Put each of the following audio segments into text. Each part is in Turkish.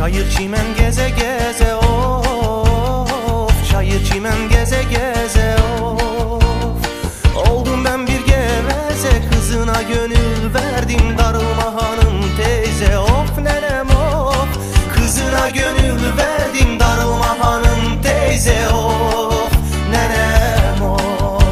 Çayır çimen geze geze of, çayır çimen geze geze of. Oldum ben bir geveze, kızına gönül verdim, darılma hanım teyze. Of nenem of, kızına gönül verdim, darılma hanım teyze. Of nenem of.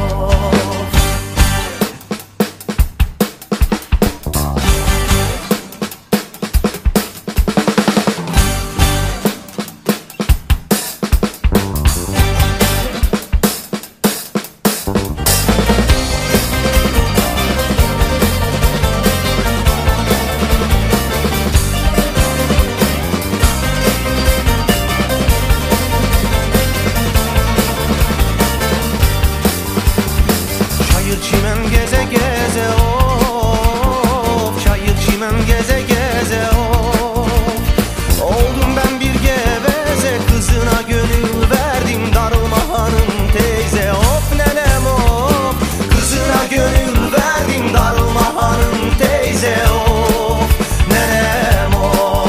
Çayır çimen geze geze of, çayır çimen geze geze of. Oldum ben bir geveze, kızına gönül verdim, darılma hanım teyze. Of nenem of, kızına gönül verdim, darılma hanım teyze. Of nenem of.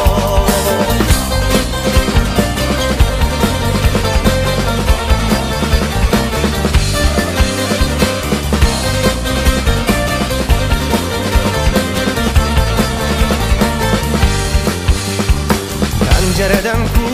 Pencereden